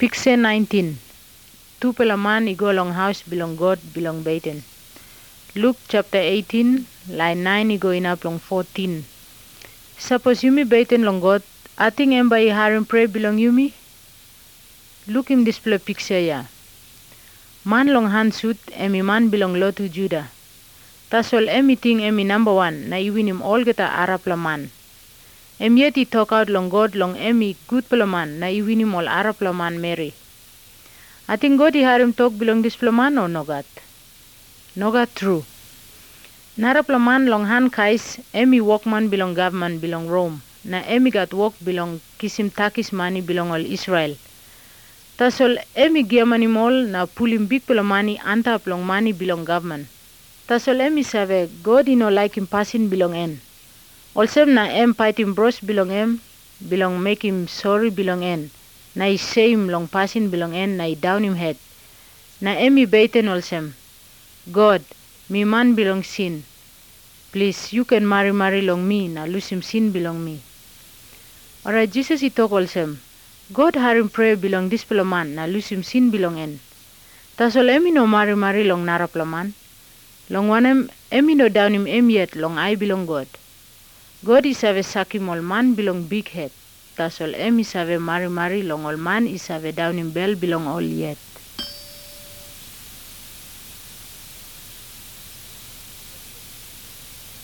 Picture 19. Two pelaman igo long house belong God belong Baiten. Luke chapter 18, line 9 igo inap long 14. Suppose yumi Baiten long God, ating emba I harim pray belong yumi? Look him display picture ya. Man long hand suit emi man belong lotu Judah. Tasol emi ting emi number 1 na iwinim all geta Arab la man. Em yet I talk out long God long emi good pelaman na iwinim all Arab la man Mary. Ating God I harim talk belong this pelaman o nogat? Nogat true. Nara pelaman long hand kais emi workman belong government belong Rome. Na emi gat work belong kisim takis mani belong all Israel. Tasol emi giamani mol na pulim big pelamani antap long mani belong government. Tasol emi save God I no like him passing belong en. Also na em fighting bros belong em, belong make him sorry belong en. Na I shame long passing belong en, na I down him head. Na emi Baiten also. God, me man belong sin. Please, you can marry long me, na lose him sin belong me. Alright, Jesus I talk also. God harim pray belong this pelaman, na lose him sin belong en. Tasol emi no marry long nara pelaman. Long wanem emi no down him em yet long I belong God. God is have sakim all man belong big head. Tasol emi save marry long all man is have down him bell belong all yet.